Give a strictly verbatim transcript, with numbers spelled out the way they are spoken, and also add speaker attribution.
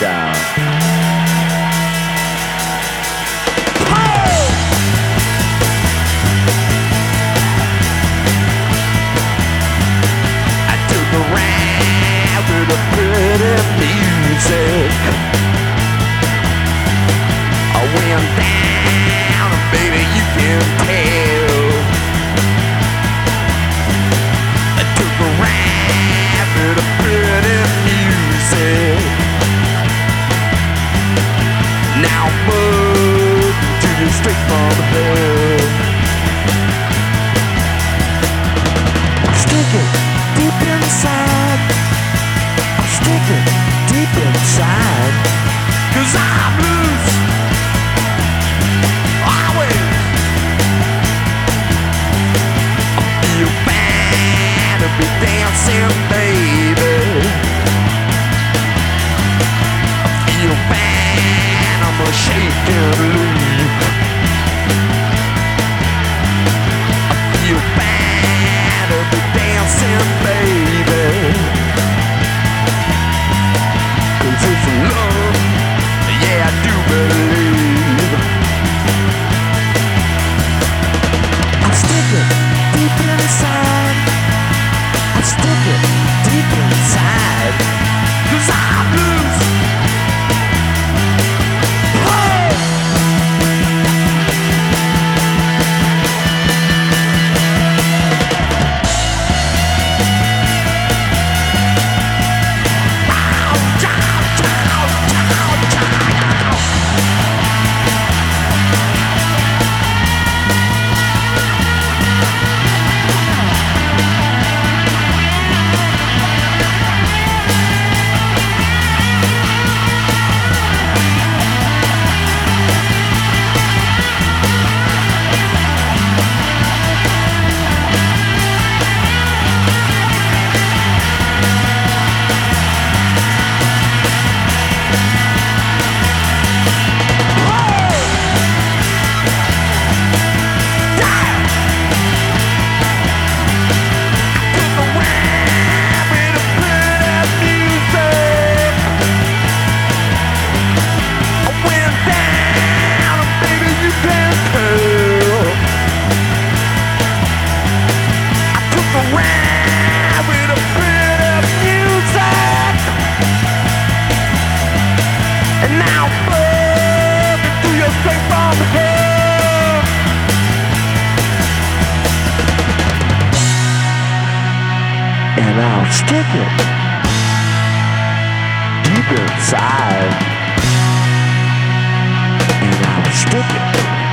Speaker 1: down.
Speaker 2: I took a ride with the pretty music. I went down, and baby, you can tell. I took a ride with the pretty music. Now I'm moving to you straight from the bed. I'm sticking deep inside. I'm sticking deep inside. 'Cause I'm loose. Always. I feel bad to be dancing, baby. I feel bad, I'm a shaking leaf. I feel bad to be dancing, baby. 'Cause it's love, yeah, I do believe. I'm sticking deep inside. I'm sticking deep inside. 'Cause I'm loose. Oh! And I'll stick it deep inside. And I'll stick it